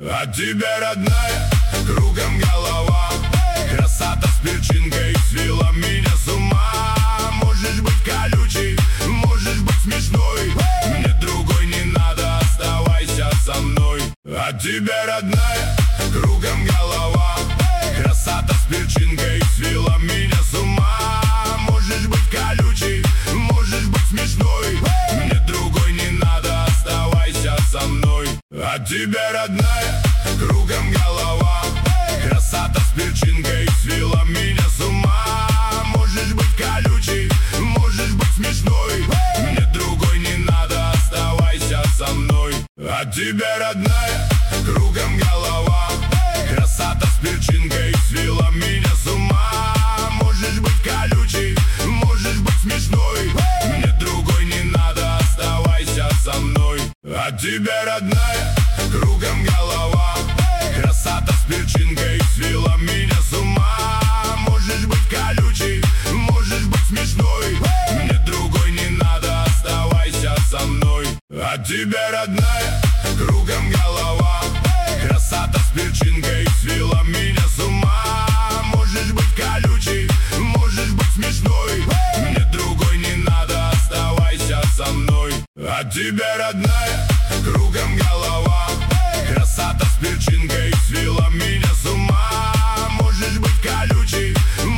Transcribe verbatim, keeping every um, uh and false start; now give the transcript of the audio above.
От тебя, родная, кругом голова. Красота с перчинкой свела меня с ума. Можешь быть колючей, можешь быть смешной, мне другой не надо, оставайся со мной. От тебя, родная, кругом голова. Красота с перчинкой свела меня с ума. Можешь быть колючей, можешь быть смешной, мне другой не надо, оставайся со мной. От тебя, родная, кругом голова. Красота с перчинкой свела меня с ума. Можешь быть колючей, можешь быть смешной, мне другой не надо, оставайся со мной. От тебя, родная, кругом голова. Красота с перчинкой свела меня с ума. Можешь быть колючей, можешь быть смешной, мне другой не надо, оставайся со мной. От тебя, родная, кругом голова. Красота с перчинкой свела меня с ума. Можешь быть колючей, можешь быть смешной, мне другой не надо, оставайся со мной. От тебя, родная, кругом голова. Красота с перчинкой свела меня с ума. Можешь быть колючей, можешь быть смешной, мне другой не надо, оставайся со мной. От тебя, родная, кругом голова. Красота с перчинкой свела меня